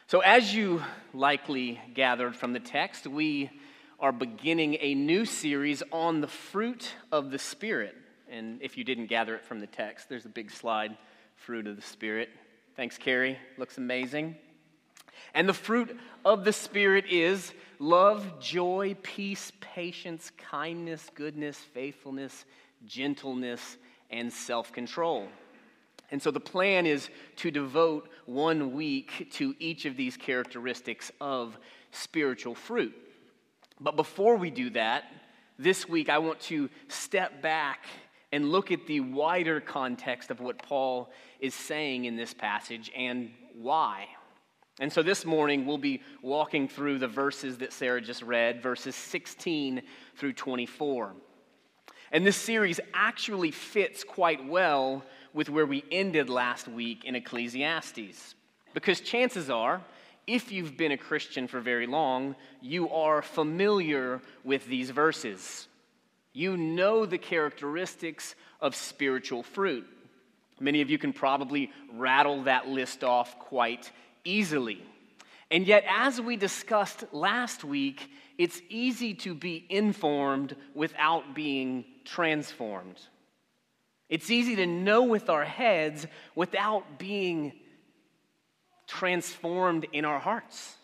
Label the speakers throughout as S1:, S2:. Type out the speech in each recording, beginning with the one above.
S1: So as you likely gathered from the text, we are beginning a new series on the fruit of the Spirit. And if you didn't gather it from the text, there's a big slide, fruit of the Spirit. Thanks, Carrie. Looks amazing. And the fruit of the Spirit is love, joy, peace, patience, kindness, goodness, faithfulness, gentleness, and self-control. And so the plan is to devote 1 week to each of these characteristics of spiritual fruit. But before we do that, this week I want to step back and look at the wider context of what Paul is saying in this passage and why. And so this morning we'll be walking through the verses that Sarah just read, verses 16 through 24. And this series actually fits quite well with where we ended last week in Ecclesiastes. Because chances are, if you've been a Christian for very long, you are familiar with these verses. You know the characteristics of spiritual fruit. Many of you can probably rattle that list off quite easily. And yet, as we discussed last week, it's easy to be informed without being transformed. It's easy to know with our heads without being transformed in our hearts.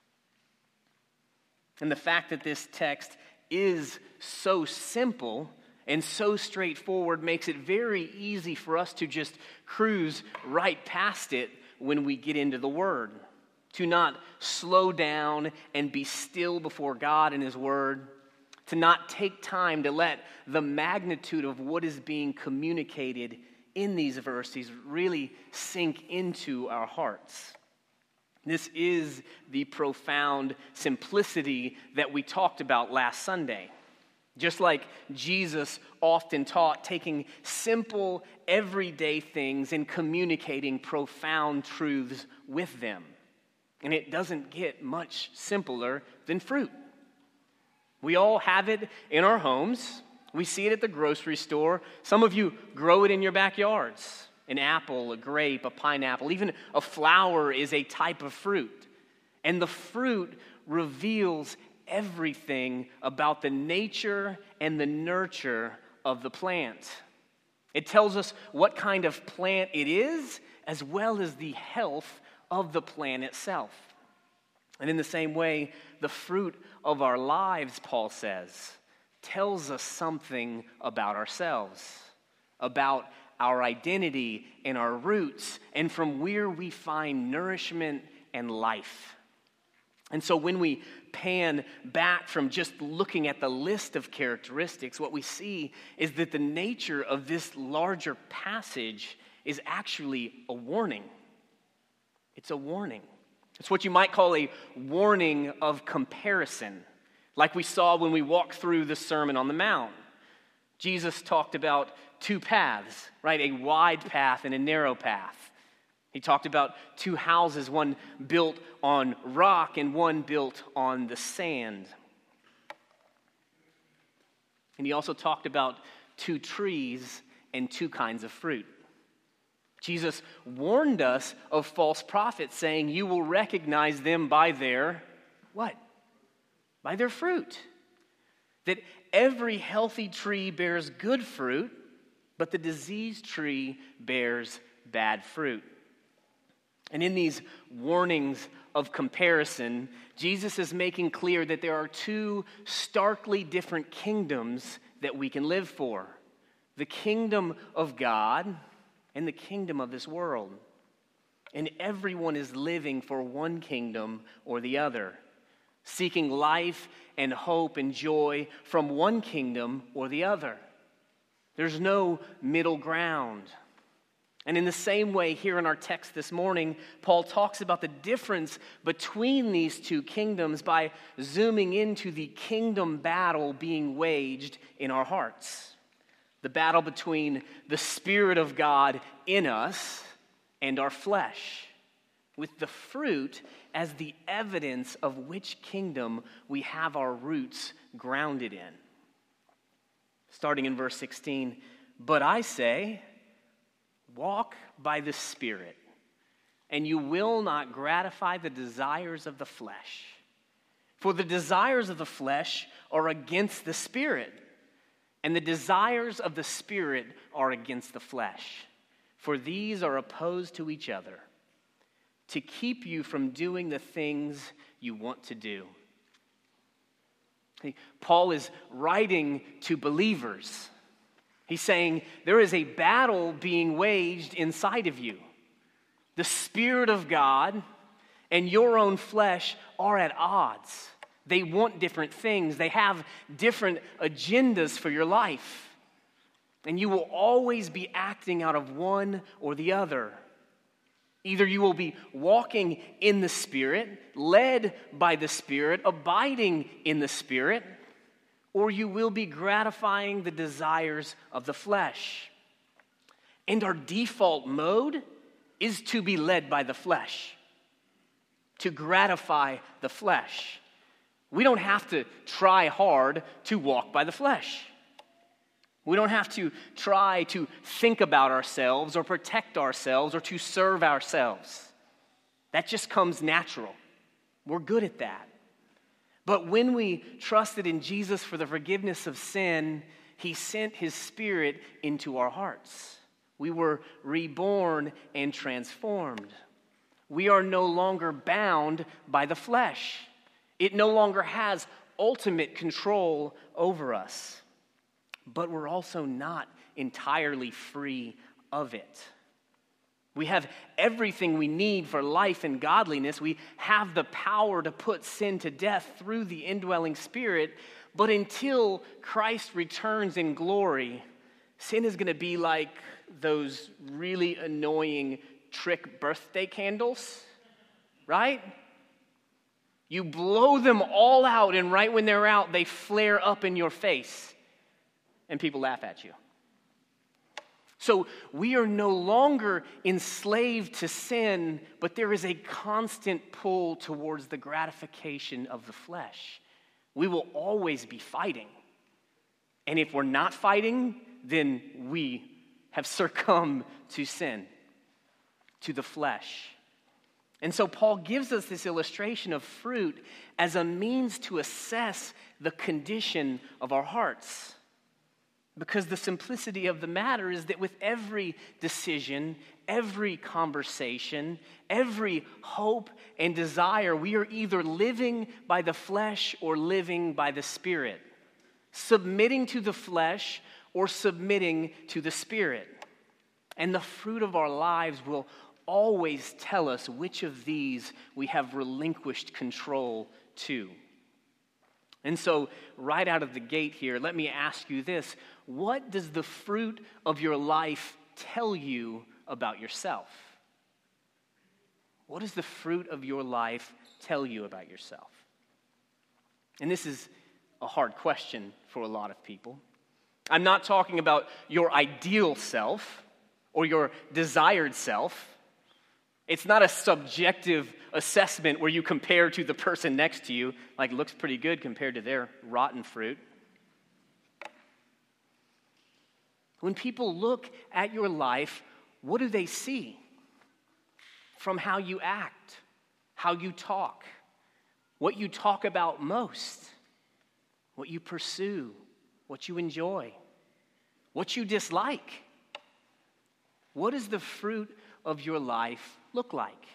S1: And the fact that this text is so simple and so straightforward makes it very easy for us to just cruise right past it when we get into the Word. To not slow down and be still before God and His Word. To not take time to let the magnitude of what is being communicated in these verses really sink into our hearts. This is the profound simplicity that we talked about last Sunday. Just like Jesus often taught, taking simple, everyday things and communicating profound truths with them. And it doesn't get much simpler than fruit. We all have it in our homes. We see it at the grocery store. Some of you grow it in your backyards. An apple, a grape, a pineapple, even a flower is a type of fruit. And the fruit reveals everything about the nature and the nurture of the plant. It tells us what kind of plant it is, as well as the health of the plant itself. And in the same way, the fruit of our lives, Paul says, tells us something about ourselves, about our identity and our roots, and from where we find nourishment and life. And so when we pan back from just looking at the list of characteristics, what we see is that the nature of this larger passage is actually a warning. It's a warning. It's what you might call a warning of comparison, like we saw when we walked through the Sermon on the Mount. Jesus talked about two paths, right? A wide path and a narrow path. He talked about two houses, one built on rock and one built on the sand. And he also talked about two trees and two kinds of fruit. Jesus warned us of false prophets, saying, you will recognize them by their, what? By their fruit. That every healthy tree bears good fruit, but the diseased tree bears bad fruit. And in these warnings of comparison, Jesus is making clear that there are two starkly different kingdoms that we can live for. The kingdom of God and the kingdom of this world. And everyone is living for one kingdom or the other, seeking life and hope and joy from one kingdom or the other. There's no middle ground. And in the same way, here in our text this morning, Paul talks about the difference between these two kingdoms by zooming into the kingdom battle being waged in our hearts. The battle between the Spirit of God in us and our flesh, with the fruit as the evidence of which kingdom we have our roots grounded in. Starting in verse 16, but I say, walk by the Spirit, and you will not gratify the desires of the flesh. For the desires of the flesh are against the Spirit, and the desires of the Spirit are against the flesh. For these are opposed to each other, to keep you from doing the things you want to do. Paul is writing to believers. He's saying there is a battle being waged inside of you. The Spirit of God and your own flesh are at odds. They want different things. They have different agendas for your life. And you will always be acting out of one or the other. Either you will be walking in the Spirit, led by the Spirit, abiding in the Spirit, or you will be gratifying the desires of the flesh. And our default mode is to be led by the flesh, to gratify the flesh. We don't have to try hard to walk by the flesh. We don't have to try to think about ourselves or protect ourselves or to serve ourselves. That just comes natural. We're good at that. But when we trusted in Jesus for the forgiveness of sin, He sent His Spirit into our hearts. We were reborn and transformed. We are no longer bound by the flesh. It no longer has ultimate control over us. But we're also not entirely free of it. We have everything we need for life and godliness. We have the power to put sin to death through the indwelling Spirit. But until Christ returns in glory, sin is going to be like those really annoying trick birthday candles, right? You blow them all out, and right when they're out, they flare up in your face. And people laugh at you. So we are no longer enslaved to sin, but there is a constant pull towards the gratification of the flesh. We will always be fighting. And if we're not fighting, then we have succumbed to sin, to the flesh. And so Paul gives us this illustration of fruit as a means to assess the condition of our hearts. Because the simplicity of the matter is that with every decision, every conversation, every hope and desire, we are either living by the flesh or living by the Spirit, submitting to the flesh or submitting to the Spirit. And the fruit of our lives will always tell us which of these we have relinquished control to. And so, right out of the gate here, let me ask you this. What does the fruit of your life tell you about yourself? What does the fruit of your life tell you about yourself? And this is a hard question for a lot of people. I'm not talking about your ideal self or your desired self. It's not a subjective assessment where you compare to the person next to you, like looks pretty good compared to their rotten fruit. When people look at your life, what do they see? From how you act, how you talk, what you talk about most, what you pursue, what you enjoy, what you dislike. What does the fruit of your life look like?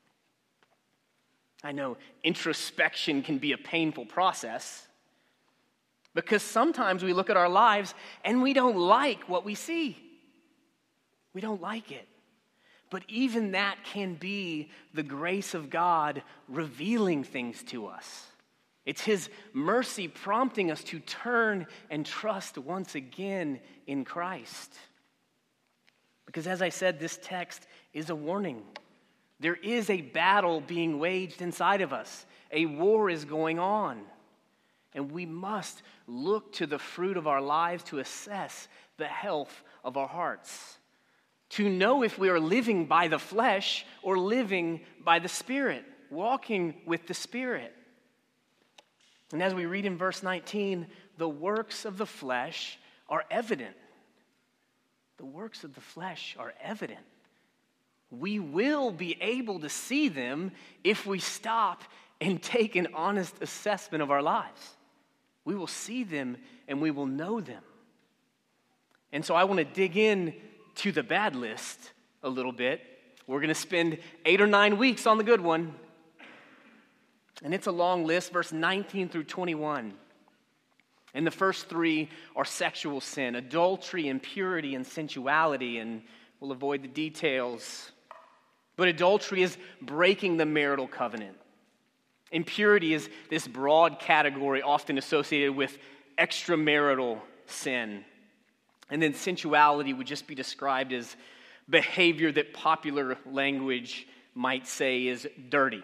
S1: I know introspection can be a painful process because sometimes we look at our lives and we don't like what we see. We don't like it. But even that can be the grace of God revealing things to us. It's His mercy prompting us to turn and trust once again in Christ. Because as I said, this text is a warning. There is a battle being waged inside of us. A war is going on. And we must look to the fruit of our lives to assess the health of our hearts. To know if we are living by the flesh or living by the Spirit, walking with the Spirit. And as we read in verse 19, the works of the flesh are evident. The works of the flesh are evident. We will be able to see them if we stop and take an honest assessment of our lives. We will see them and we will know them. And so I want to dig in to the bad list a little bit. We're going to spend 8 or 9 weeks on the good one. And it's a long list, verse 19 through 21. And the first 3 are sexual sin, adultery, impurity, and sensuality. And we'll avoid the details. But adultery is breaking the marital covenant. Impurity is this broad category often associated with extramarital sin. And then sensuality would just be described as behavior that popular language might say is dirty.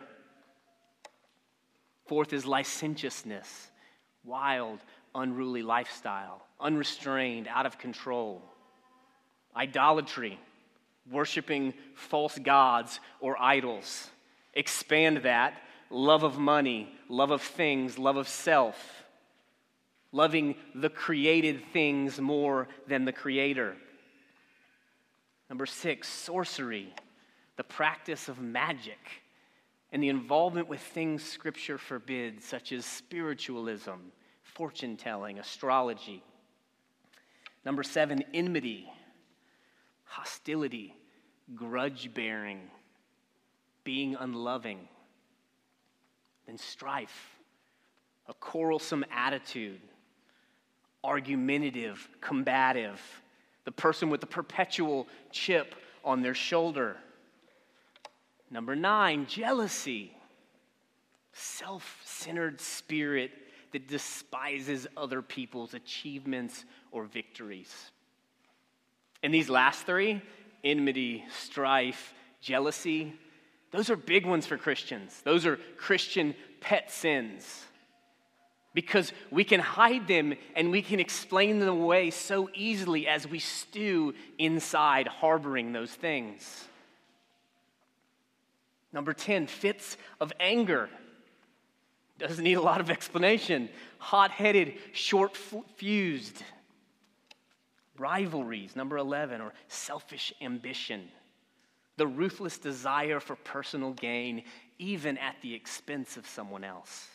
S1: 4th is licentiousness, wild, unruly lifestyle, unrestrained, out of control. Idolatry, worshiping false gods or idols. Expand that, love of money, love of things, love of self. Loving the created things more than the Creator. Number 6, sorcery, the practice of magic, and the involvement with things Scripture forbids, such as spiritualism, fortune-telling, astrology. Number 7, enmity, hostility, grudge-bearing, being unloving. Then strife, a quarrelsome attitude, argumentative, combative, the person with the perpetual chip on their shoulder. Number 9, jealousy, self-centered spirit that despises other people's achievements or victories. And these last 3, enmity, strife, jealousy, those are big ones for Christians. Those are Christian pet sins. Because we can hide them and we can explain them away so easily as we stew inside harboring those things. Number 10, fits of anger. Doesn't need a lot of explanation. Hot-headed, short-fused. Rivalries, number 11, or selfish ambition. The ruthless desire for personal gain, even at the expense of someone else.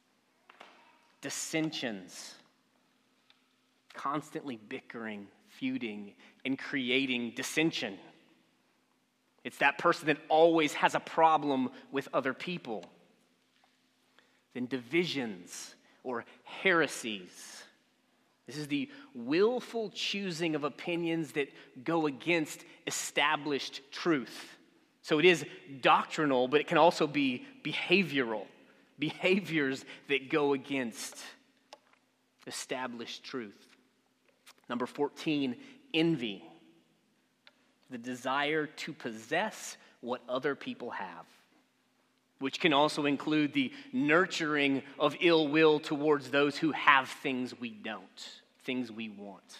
S1: Dissensions, constantly bickering, feuding, and creating dissension. It's that person that always has a problem with other people. Then divisions or heresies. This is the willful choosing of opinions that go against established truth. So it is doctrinal, but it can also be behavioral. Behaviors that go against established truth. Number 14, envy. The desire to possess what other people have, which can also include the nurturing of ill will towards those who have things we don't, things we want.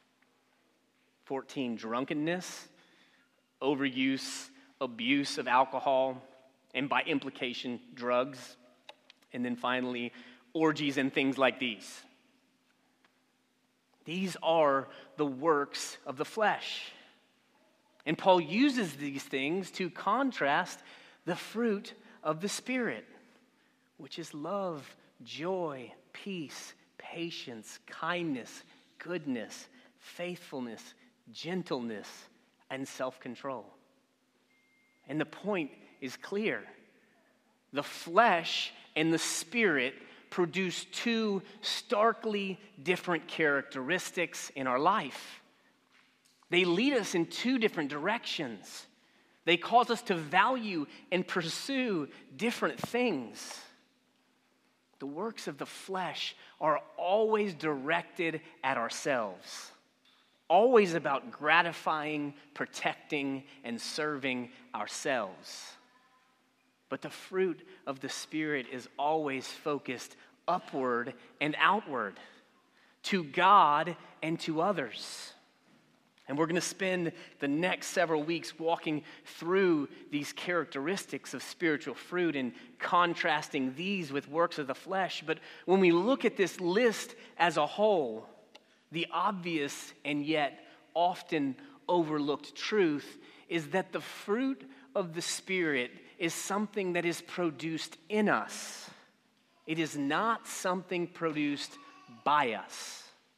S1: 14, drunkenness, overuse, abuse of alcohol, and by implication, drugs. And then finally, orgies and things like these. These are the works of the flesh. And Paul uses these things to contrast the fruit of the Spirit, which is love, joy, peace, patience, kindness, goodness, faithfulness, gentleness, and self-control. And the point is clear. The flesh and the Spirit produce 2 starkly different characteristics in our life. They lead us in 2 different directions. They cause us to value and pursue different things. The works of the flesh are always directed at ourselves, always about gratifying, protecting, and serving ourselves. But the fruit of the Spirit is always focused upward and outward, to God and to others. And we're going to spend the next several weeks walking through these characteristics of spiritual fruit and contrasting these with works of the flesh. But when we look at this list as a whole, the obvious and yet often overlooked truth is that the fruit of the Spirit is something that is produced in us. It is not something produced by us.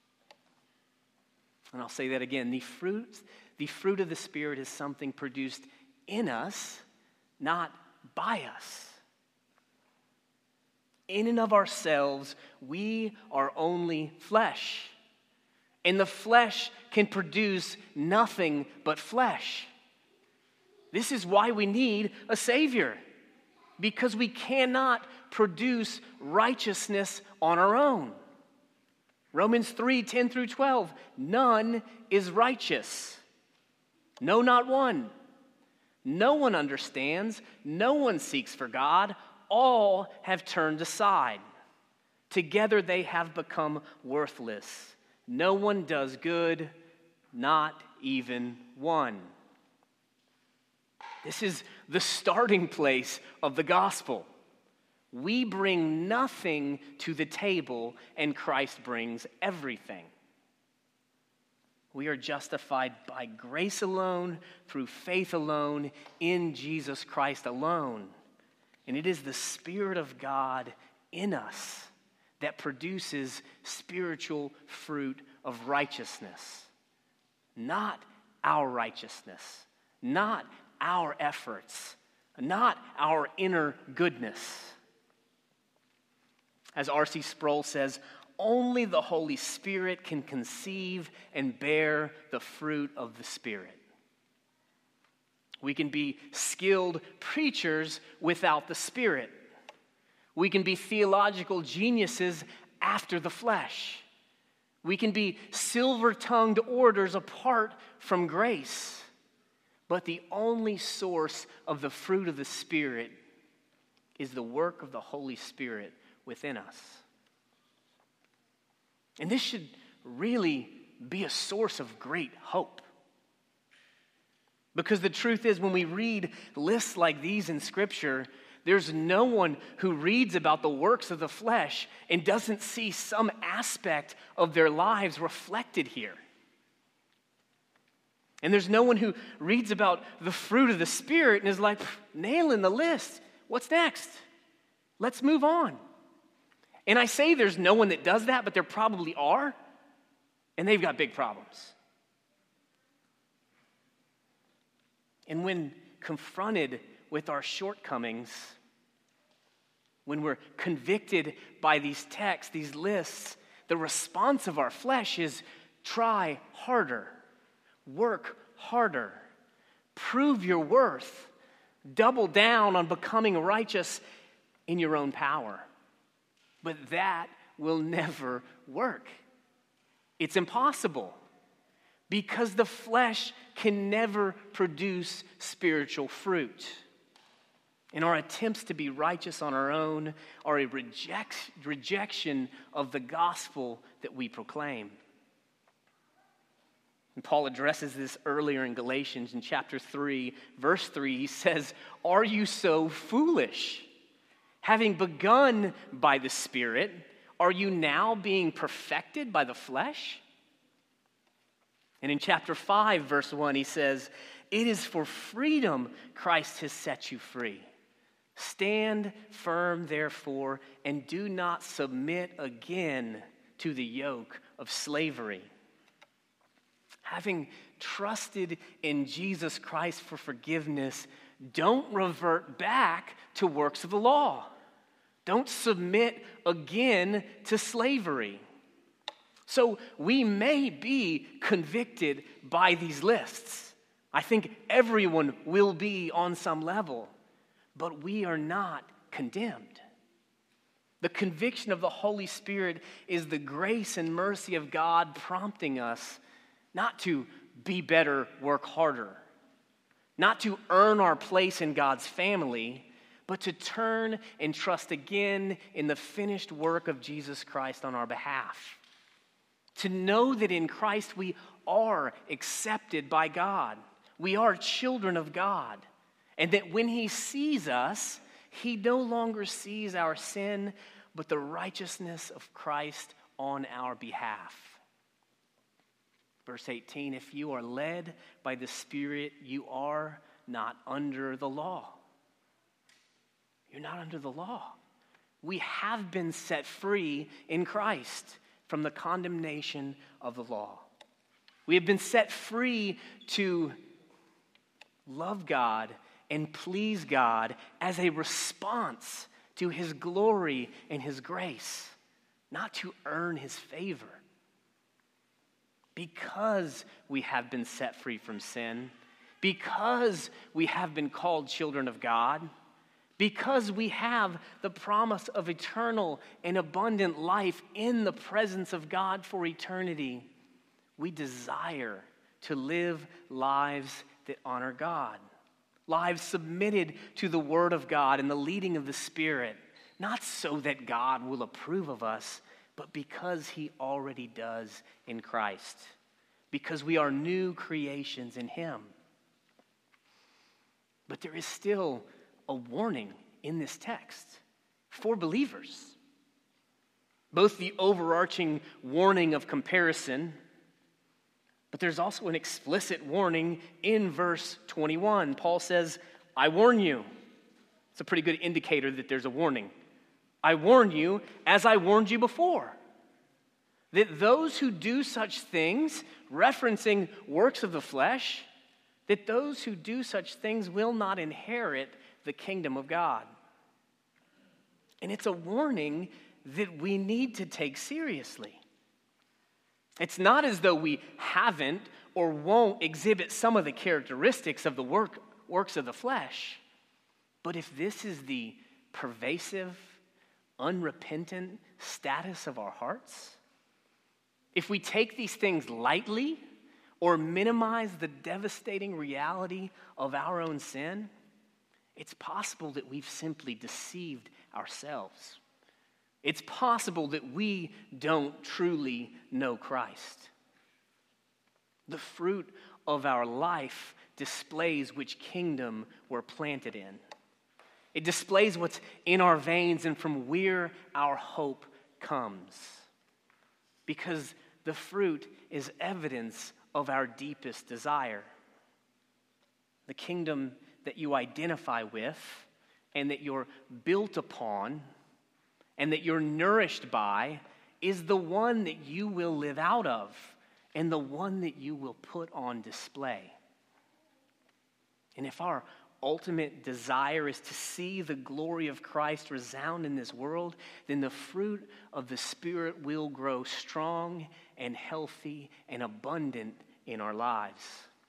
S1: And I'll say that again. The fruit of the Spirit is something produced in us, not by us. In and of ourselves, we are only flesh. And the flesh can produce nothing but flesh. This is why we need a Savior, because we cannot produce righteousness on our own. Romans 3:10 through 12, none is righteous. No, not one. No one understands. No one seeks for God. All have turned aside. Together they have become worthless. No one does good, not even one. This is the starting place of the gospel. We bring nothing to the table, and Christ brings everything. We are justified by grace alone, through faith alone, in Jesus Christ alone. And it is the Spirit of God in us that produces spiritual fruit of righteousness. Not our righteousness, not our efforts, not our inner goodness. As R.C. Sproul says, only the Holy Spirit can conceive and bear the fruit of the Spirit. We can be skilled preachers without the Spirit. We can be theological geniuses after the flesh. We can be silver-tongued orators apart from grace. But the only source of the fruit of the Spirit is the work of the Holy Spirit within us. And this should really be a source of great hope. Because the truth is, when we read lists like these in Scripture, there's no one who reads about the works of the flesh and doesn't see some aspect of their lives reflected here. And there's no one who reads about the fruit of the Spirit and is like, nailing the list. What's next? Let's move on. And I say there's no one that does that, but there probably are. And they've got big problems. And when confronted with our shortcomings, when we're convicted by these texts, these lists, the response of our flesh is try harder, work harder, prove your worth, double down on becoming righteous in your own power. But that will never work. It's impossible. Because the flesh can never produce spiritual fruit. And our attempts to be righteous on our own are a rejection of the gospel that we proclaim. And Paul addresses this earlier in Galatians in chapter 3, verse 3. He says, "Are you so foolish? Having begun by the Spirit, are you now being perfected by the flesh?" And in chapter 5, verse 1, he says, "It is for freedom Christ has set you free. Stand firm, therefore, and do not submit again to the yoke of slavery." Having trusted in Jesus Christ for forgiveness, don't revert back to works of the law. Don't submit again to slavery. So we may be convicted by these lists. I think everyone will be on some level, but we are not condemned. The conviction of the Holy Spirit is the grace and mercy of God prompting us not to be better, work harder, not to earn our place in God's family, but to turn and trust again in the finished work of Jesus Christ on our behalf. To know that in Christ we are accepted by God. We are children of God. And that when He sees us, He no longer sees our sin, but the righteousness of Christ on our behalf. Verse 18, if you are led by the Spirit, you are not under the law. You're not under the law. We have been set free in Christ from the condemnation of the law. We have been set free to love God and please God as a response to his glory and his grace, not to earn his favor. Because we have been set free from sin, because we have been called children of God, because we have the promise of eternal and abundant life in the presence of God for eternity, we desire to live lives that honor God, lives submitted to the Word of God and the leading of the Spirit, not so that God will approve of us, but because he already does in Christ, because we are new creations in him. But there is still a warning in this text for believers. Both the overarching warning of comparison, but there's also an explicit warning in verse 21. Paul says, I warn you. It's a pretty good indicator that there's a warning. I warn you, as I warned you before, that those who do such things, referencing works of the flesh, that those who do such things will not inherit the kingdom of God. And it's a warning that we need to take seriously. It's not as though we haven't or won't exhibit some of the characteristics of the works of the flesh, but if this is the pervasive, unrepentant status of our hearts, if we take these things lightly or minimize the devastating reality of our own sin, it's possible that we've simply deceived ourselves. It's possible that we don't truly know Christ. The fruit of our life displays which kingdom we're planted in. It displays what's in our veins and from where our hope comes. Because the fruit is evidence of our deepest desire. The kingdom that you identify with and that you're built upon and that you're nourished by is the one that you will live out of and the one that you will put on display. And if our ultimate desire is to see the glory of Christ resound in this world, then the fruit of the Spirit will grow strong and healthy and abundant in our lives.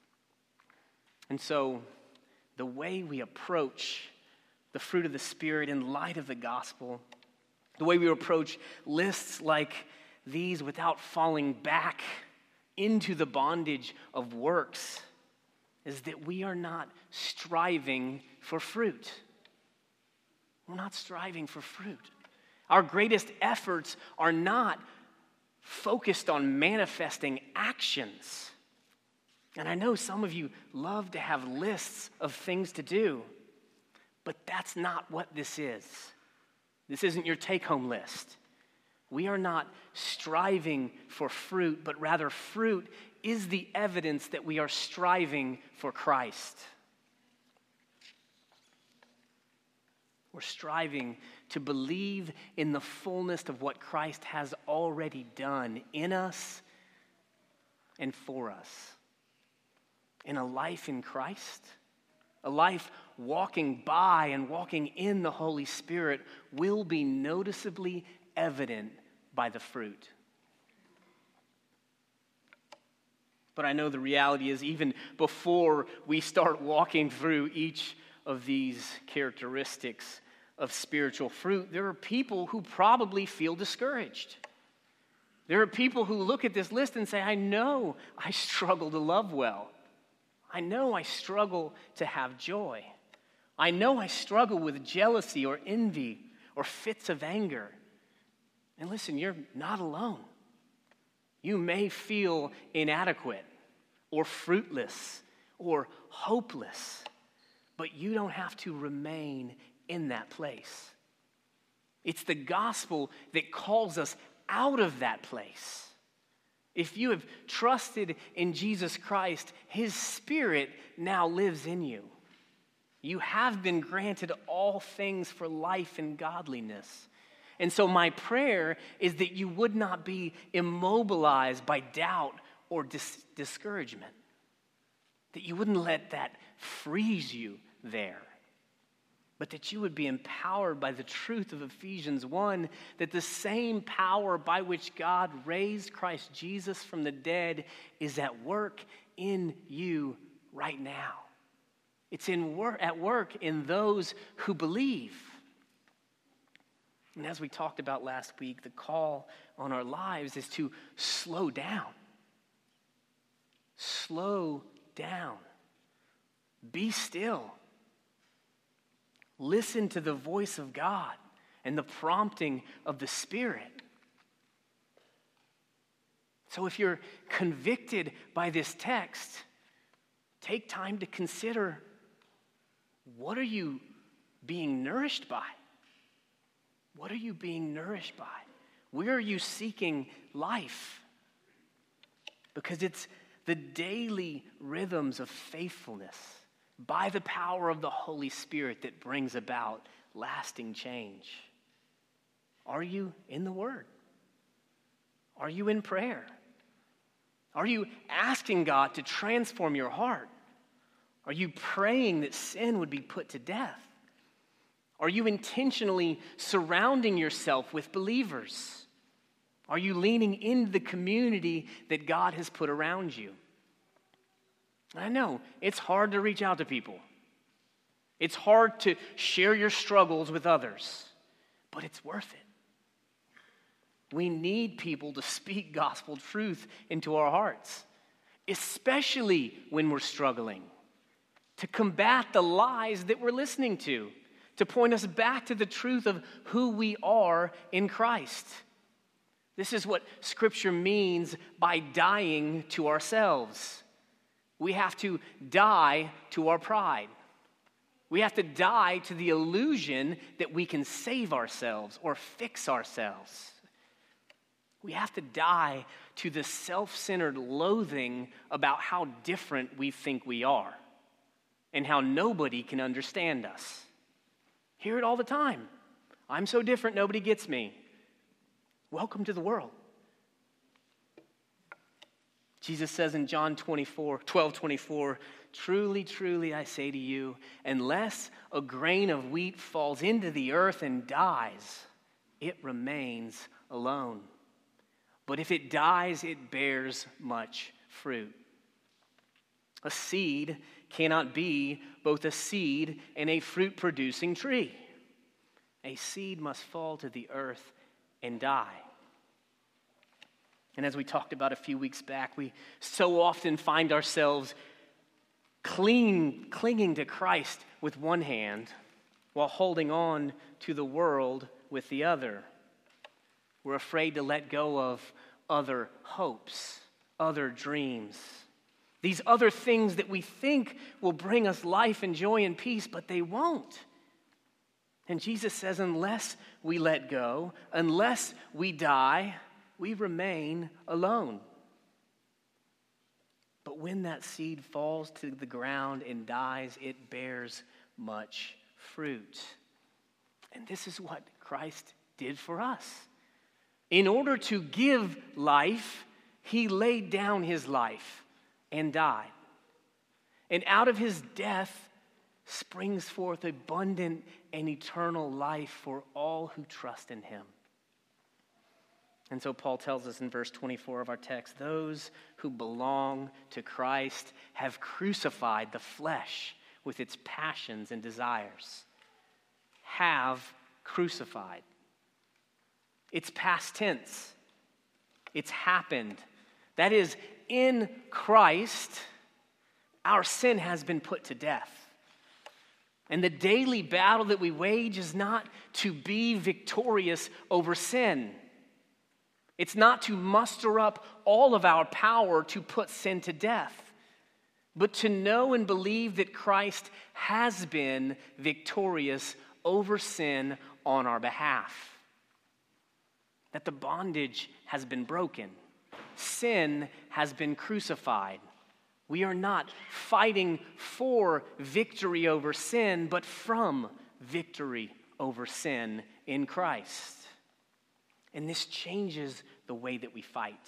S1: And so, the way we approach the fruit of the Spirit in light of the gospel, the way we approach lists like these without falling back into the bondage of works, is that we are not striving for fruit. We're not striving for fruit. Our greatest efforts are not focused on manifesting actions. And I know some of you love to have lists of things to do, but that's not what this is. This isn't your take-home list. We are not striving for fruit, but rather fruit is the evidence that we are striving for Christ. We're striving to believe in the fullness of what Christ has already done in us and for us. In a life in Christ, a life walking by and walking in the Holy Spirit will be noticeably evident by the fruit. But I know the reality is even before we start walking through each of these characteristics of spiritual fruit, there are people who probably feel discouraged. There are people who look at this list and say, I know I struggle to love well. I know I struggle to have joy. I know I struggle with jealousy or envy or fits of anger. And listen, you're not alone. You may feel inadequate or fruitless or hopeless, but you don't have to remain in that place. It's the gospel that calls us out of that place. If you have trusted in Jesus Christ, his Spirit now lives in you. You have been granted all things for life and godliness. And so my prayer is that you would not be immobilized by doubt or discouragement. That you wouldn't let that freeze you there. But that you would be empowered by the truth of Ephesians 1, that the same power by which God raised Christ Jesus from the dead is at work in you right now. It's at work in those who believe. And as we talked about last week, the call on our lives is to slow down. Slow down. Be still. Listen to the voice of God and the prompting of the Spirit. So if you're convicted by this text, take time to consider, what are you being nourished by? What are you being nourished by? Where are you seeking life? Because it's the daily rhythms of faithfulness by the power of the Holy Spirit that brings about lasting change. Are you in the Word? Are you in prayer? Are you asking God to transform your heart? Are you praying that sin would be put to death? Are you intentionally surrounding yourself with believers? Are you leaning into the community that God has put around you? I know it's hard to reach out to people. It's hard to share your struggles with others, but it's worth it. We need people to speak gospel truth into our hearts, especially when we're struggling, to combat the lies that we're listening to point us back to the truth of who we are in Christ. This is what Scripture means by dying to ourselves. We have to die to our pride. We have to die to the illusion that we can save ourselves or fix ourselves. We have to die to the self-centered loathing about how different we think we are and how nobody can understand us. Hear it all the time. I'm so different, nobody gets me. Welcome to the world. Jesus says in John 12:24, truly, truly, I say to you, unless a grain of wheat falls into the earth and dies, it remains alone. But if it dies, it bears much fruit. A seed cannot be both a seed and a fruit-producing tree. A seed must fall to the earth and die. And as we talked about a few weeks back, we so often find ourselves clinging to Christ with one hand while holding on to the world with the other. We're afraid to let go of other hopes, other dreams, these other things that we think will bring us life and joy and peace, but they won't. And Jesus says, unless we let go, unless we die, we remain alone. But when that seed falls to the ground and dies, it bears much fruit. And this is what Christ did for us. In order to give life, he laid down his life and died. And out of his death springs forth abundant and eternal life for all who trust in him. And so Paul tells us in verse 24 of our text, those who belong to Christ have crucified the flesh with its passions and desires. Have crucified. It's past tense. It's happened. That is, in Christ, our sin has been put to death. And the daily battle that we wage is not to be victorious over sin. It's not to muster up all of our power to put sin to death, but to know and believe that Christ has been victorious over sin on our behalf. That the bondage has been broken. sin has been crucified. We are not fighting for victory over sin, but from victory over sin in Christ. And this changes the way that we fight.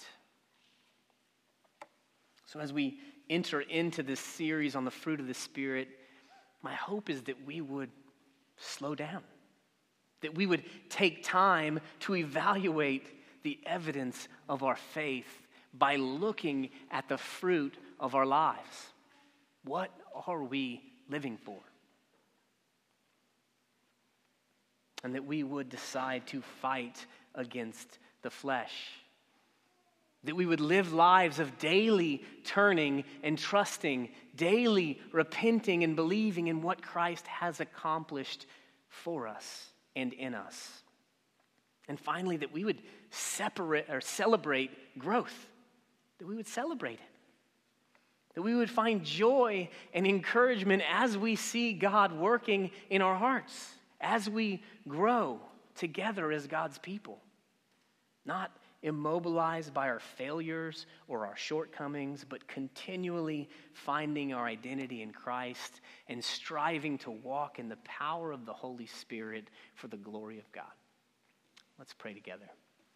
S1: So as we enter into this series on the fruit of the Spirit, my hope is that we would slow down, that we would take time to evaluate the evidence of our faith by looking at the fruit of our lives. What are we living for? And that we would decide to fight against the flesh. That we would live lives of daily turning and trusting, daily repenting and believing in what Christ has accomplished for us and in us. And finally, that we would celebrate growth. That we would celebrate it. That we would find joy and encouragement as we see God working in our hearts, as we grow together as God's people. Not immobilized by our failures or our shortcomings, but continually finding our identity in Christ and striving to walk in the power of the Holy Spirit for the glory of God. Let's pray together.